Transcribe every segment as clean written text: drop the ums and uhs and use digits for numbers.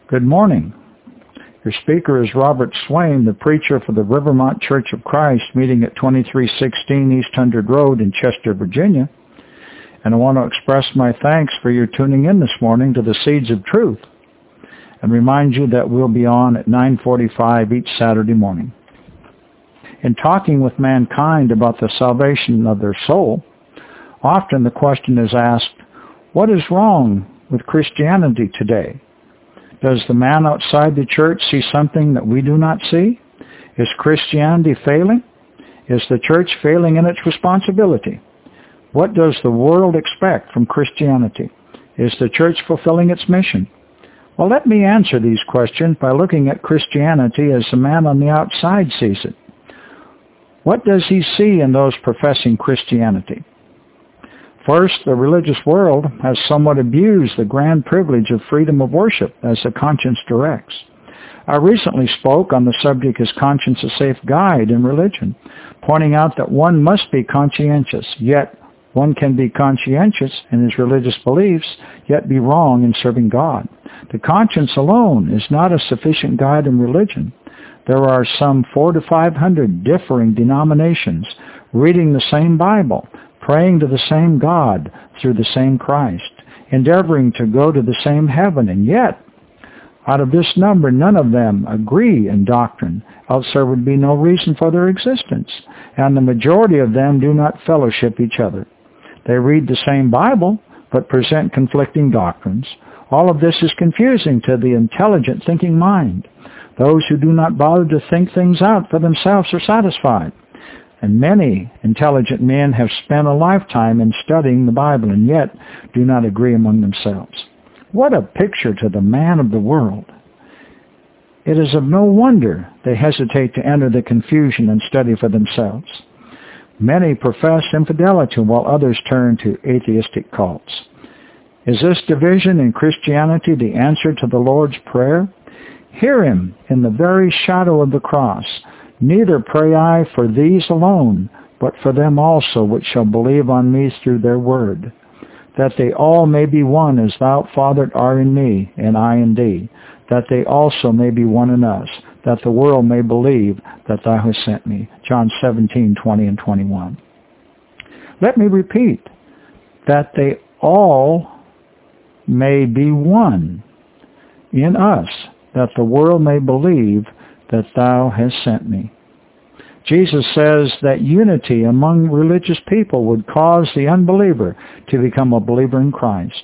Good morning. Your speaker is Robert Swain, the preacher for the Rivermont Church of Christ, meeting at 2316 East 100 Road in Chester, Virginia. And I want to express my thanks for your tuning in this morning to the Seeds of Truth, and remind you that we'll be on at 9:45 each Saturday morning. In talking with mankind about the salvation of their soul, often the question is asked, what is wrong with Christianity today? Does the man outside the church see something that we do not see? Is Christianity failing? Is the church failing in its responsibility? What does the world expect from Christianity? Is the church fulfilling its mission? Well, let me answer these questions by looking at Christianity as the man on the outside sees it. What does he see in those professing Christianity? First, the religious world has somewhat abused the grand privilege of freedom of worship as the conscience directs. I recently spoke on the subject, Is Conscience a Safe Guide in Religion, pointing out that one must be conscientious, yet one can be conscientious in his religious beliefs, yet be wrong in serving God. The conscience alone is not a sufficient guide in religion. There are some 400 to 500 differing denominations reading the same Bible, praying to the same God through the same Christ, endeavoring to go to the same heaven, and yet, out of this number, none of them agree in doctrine, else there would be no reason for their existence, and the majority of them do not fellowship each other. They read the same Bible, but present conflicting doctrines. All of this is confusing to the intelligent thinking mind. Those who do not bother to think things out for themselves are satisfied. And many intelligent men have spent a lifetime in studying the Bible and yet do not agree among themselves. What a picture to the man of the world. It is of no wonder they hesitate to enter the confusion and study for themselves. Many profess infidelity while others turn to atheistic cults. Is this division in Christianity the answer to the Lord's Prayer? Hear him in the very shadow of the cross. Neither pray I for these alone, but for them also which shall believe on me through their word, that they all may be one as thou, Father, art in me, and I in thee, that they also may be one in us, that the world may believe that thou hast sent me. John 17:20 and 21. Let me repeat, that they all may be one in us, that the world may believe that thou hast sent me. Jesus says that unity among religious people would cause the unbeliever to become a believer in Christ.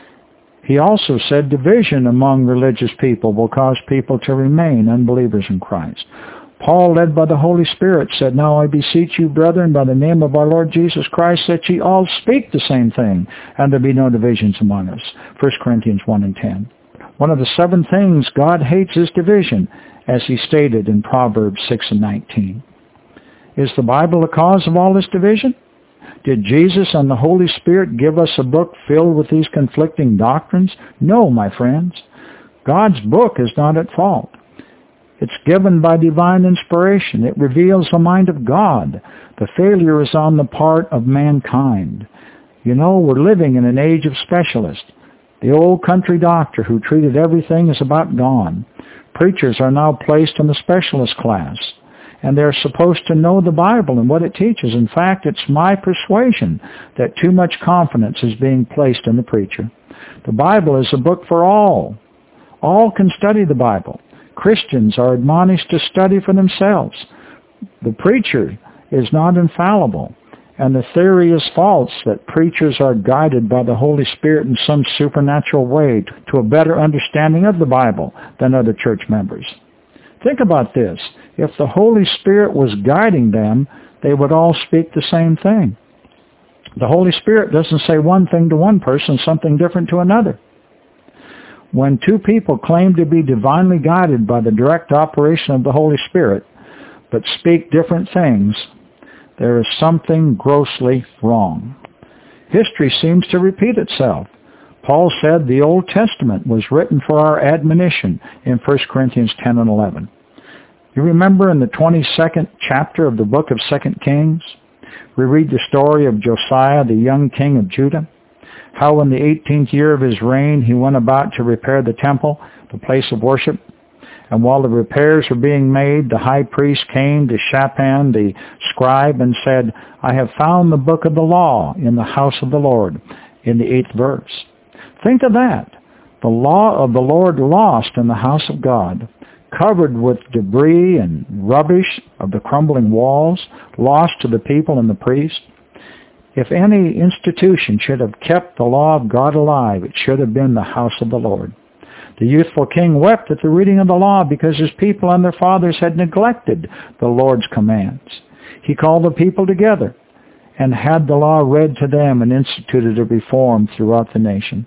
He also said division among religious people will cause people to remain unbelievers in Christ. Paul, led by the Holy Spirit, said, Now I beseech you, brethren, by the name of our Lord Jesus Christ, that ye all speak the same thing, and there be no divisions among us. 1 Corinthians 1 and 10. One of the 7 things God hates is division, as he stated in Proverbs 6 and 19. Is the Bible the cause of all this division? Did Jesus and the Holy Spirit give us a book filled with these conflicting doctrines? No, my friends. God's book is not at fault. It's given by divine inspiration. It reveals the mind of God. The failure is on the part of mankind. You know, we're living in an age of specialists. The old country doctor who treated everything is about gone. Preachers are now placed in the specialist class, and they're supposed to know the Bible and what it teaches. In fact, it's my persuasion that too much confidence is being placed in the preacher. The Bible is a book for all. All can study the Bible. Christians are admonished to study for themselves. The preacher is not infallible, and the theory is false that preachers are guided by the Holy Spirit in some supernatural way to a better understanding of the Bible than other church members. Think about this. If the Holy Spirit was guiding them, they would all speak the same thing. The Holy Spirit doesn't say one thing to one person, something different to another. When two people claim to be divinely guided by the direct operation of the Holy Spirit, but speak different things, there is something grossly wrong. History seems to repeat itself. Paul said the Old Testament was written for our admonition in 1 Corinthians 10 and 11. You remember in the 22nd chapter of the book of 2 Kings, we read the story of Josiah, the young king of Judah. how in the 18th year of his reign he went about to repair the temple, the place of worship. And while the repairs were being made, the high priest came to Shaphan the scribe and said, I have found the book of the law in the house of the Lord, in the 8th verse. Think of that. The law of the Lord lost in the house of God, covered with debris and rubbish of the crumbling walls, lost to the people and the priests. If any institution should have kept the law of God alive, it should have been the house of the Lord. The youthful king wept at the reading of the law because his people and their fathers had neglected the Lord's commands. He called the people together and had the law read to them and instituted a reform throughout the nation.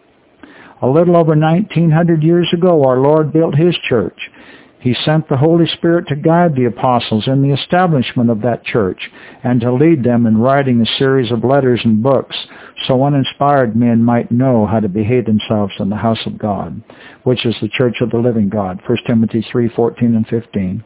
A little over 1900 years ago, our Lord built his church. He sent the Holy Spirit to guide the apostles in the establishment of that church and to lead them in writing a series of letters and books so uninspired men might know how to behave themselves in the house of God, which is the church of the living God, 1 Timothy 3:14 and 15.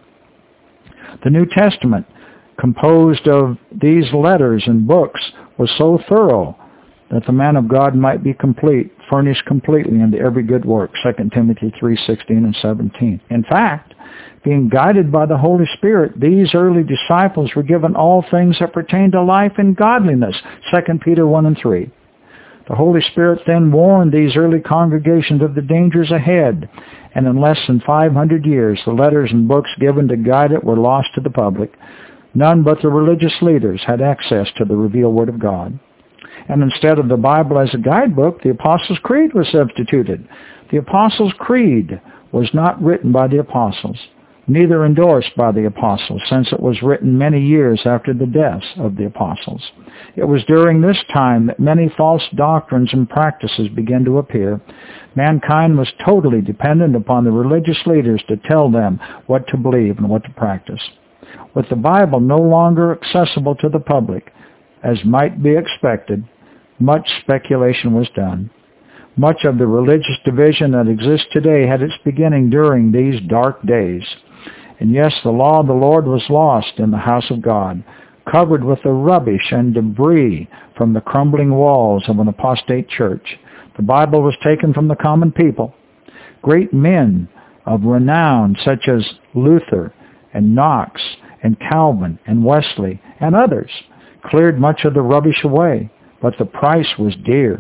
The New Testament, composed of these letters and books, was so thorough that the man of God might be complete, furnished completely into every good work, 2 Timothy 3:16 and 17. In fact, being guided by the Holy Spirit, these early disciples were given all things that pertain to life and godliness, 2 Peter 1 and 3. The Holy Spirit then warned these early congregations of the dangers ahead, and in less than 500 years, the letters and books given to guide it were lost to the public. None but the religious leaders had access to the revealed Word of God. And instead of the Bible as a guidebook, the Apostles' Creed was substituted. The Apostles' Creed was not written by the Apostles, neither endorsed by the Apostles, since it was written many years after the deaths of the Apostles. It was during this time that many false doctrines and practices began to appear. Mankind was totally dependent upon the religious leaders to tell them what to believe and what to practice. With the Bible no longer accessible to the public, as might be expected, much speculation was done. Much of the religious division that exists today had its beginning during these dark days. And yes, the law of the Lord was lost in the house of God, covered with the rubbish and debris from the crumbling walls of an apostate church. The Bible was taken from the common people. Great men of renown such as Luther and Knox and Calvin and Wesley and others cleared much of the rubbish away, but the price was dear.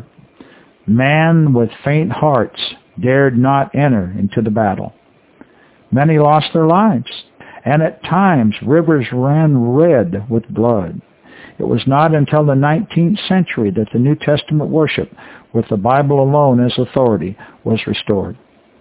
Man with faint hearts dared not enter into the battle. Many lost their lives, and at times rivers ran red with blood. It was not until the 19th century that the New Testament worship, with the Bible alone as authority, was restored.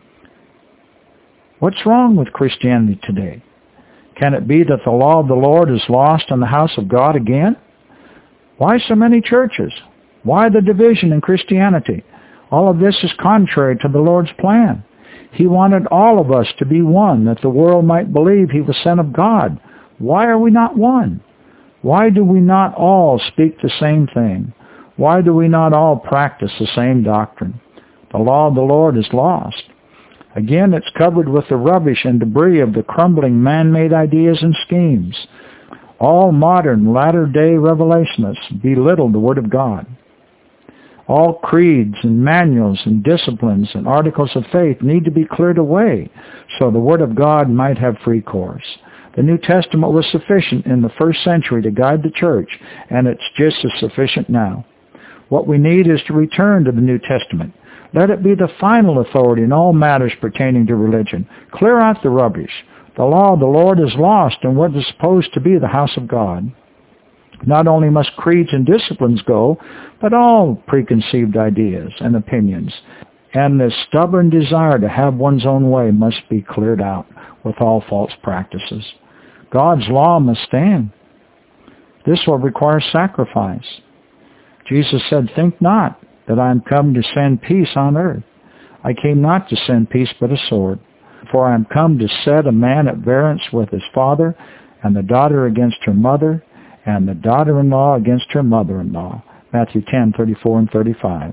What's wrong with Christianity today? Can it be that the law of the Lord is lost in the house of God again? Why so many churches? Why the division in Christianity? All of this is contrary to the Lord's plan. He wanted all of us to be one, that the world might believe he was sent of God. Why are we not one? Why do we not all speak the same thing? Why do we not all practice the same doctrine? The law of the Lord is lost. Again, it's covered with the rubbish and debris of the crumbling man-made ideas and schemes. All modern latter-day revelationists belittle the Word of God. All creeds and manuals and disciplines and articles of faith need to be cleared away so the Word of God might have free course. The New Testament was sufficient in the first century to guide the church, and it's just as sufficient now. What we need is to return to the New Testament. Let it be the final authority in all matters pertaining to religion. Clear out the rubbish. The law of the Lord is lost in what is supposed to be the house of God. Not only must creeds and disciplines go, but all preconceived ideas and opinions. And the stubborn desire to have one's own way must be cleared out with all false practices. God's law must stand. This will require sacrifice. Jesus said, "Think not that I am come to send peace on earth. I came not to send peace but a sword. For I am come to set a man at variance with his father, and the daughter against her mother, and the daughter-in-law against her mother-in-law." Matthew 10:34 and 35.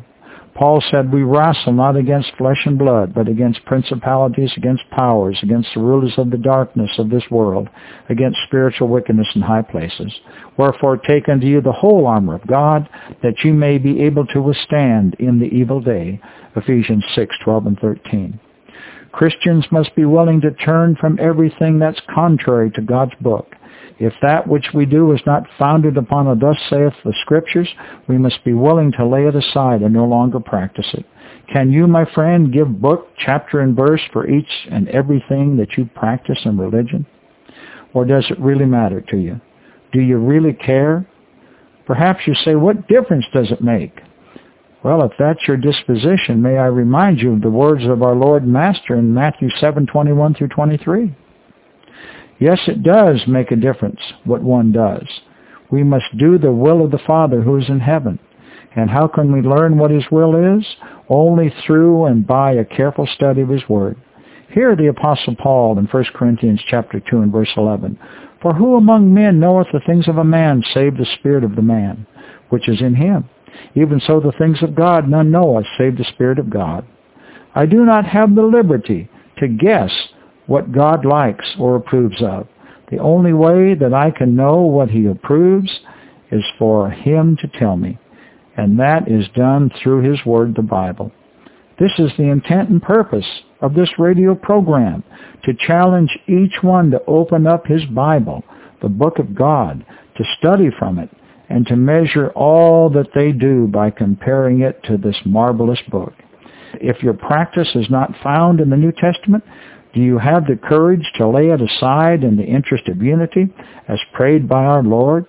Paul said, we wrestle not against flesh and blood, but against principalities, against powers, against the rulers of the darkness of this world, against spiritual wickedness in high places. Wherefore take unto you the whole armor of God, that you may be able to withstand in the evil day. Ephesians 6:12 and 13. Christians must be willing to turn from everything that's contrary to God's book. If that which we do is not founded upon a thus saith the Scriptures, we must be willing to lay it aside and no longer practice it. Can you, my friend, give book, chapter, and verse for each and everything that you practice in religion? Or does it really matter to you? Do you really care? Perhaps you say, what difference does it make? Well, if that's your disposition, may I remind you of the words of our Lord and Master in Matthew 7:21 through 23. Yes, it does make a difference what one does. We must do the will of the Father who is in heaven. And how can we learn what His will is? Only through and by a careful study of His Word. Hear the Apostle Paul in 1 Corinthians chapter 2 and verse 11. For who among men knoweth the things of a man, save the spirit of the man, which is in him? Even so the things of God none knoweth, save the Spirit of God. I do not have the liberty to guess what God likes or approves of. The only way that I can know what He approves is for Him to tell me, and that is done through His Word, the Bible. This is the intent and purpose of this radio program, to challenge each one to open up his Bible, the book of God, to study from it, and to measure all that they do by comparing it to this marvelous book. If your practice is not found in the New Testament, do you have the courage to lay it aside in the interest of unity, as prayed by our Lord?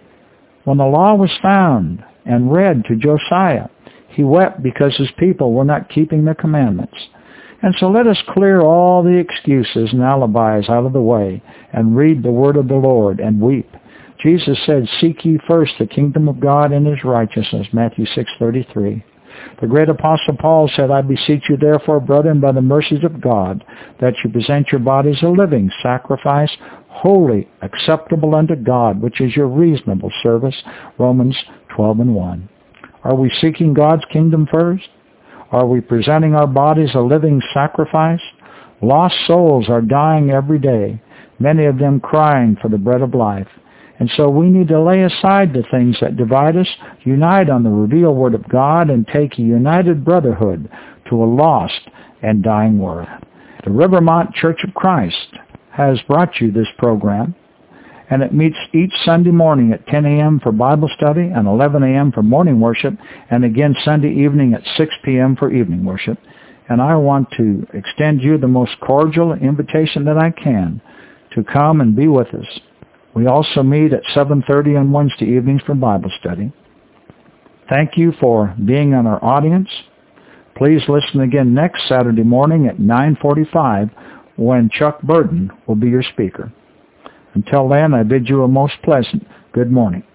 When the law was found and read to Josiah, he wept because his people were not keeping the commandments. And so let us clear all the excuses and alibis out of the way and read the word of the Lord and weep. Jesus said, seek ye first the kingdom of God and His righteousness, Matthew 6:33. The great Apostle Paul said, I beseech you therefore, brethren, by the mercies of God, that you present your bodies a living sacrifice, holy, acceptable unto God, which is your reasonable service, Romans 12 and 1. Are we seeking God's kingdom first? Are we presenting our bodies a living sacrifice? Lost souls are dying every day, many of them crying for the bread of life. And so we need to lay aside the things that divide us, unite on the revealed Word of God, and take a united brotherhood to a lost and dying world. The Rivermont Church of Christ has brought you this program, and it meets each Sunday morning at 10 a.m. for Bible study and 11 a.m. for morning worship, and again Sunday evening at 6 p.m. for evening worship. And I want to extend you the most cordial invitation that I can to come and be with us. We also meet at 7:30 on Wednesday evenings for Bible study. Thank you for being on our audience. Please listen again next Saturday morning at 9:45 when Chuck Burden will be your speaker. Until then, I bid you a most pleasant good morning.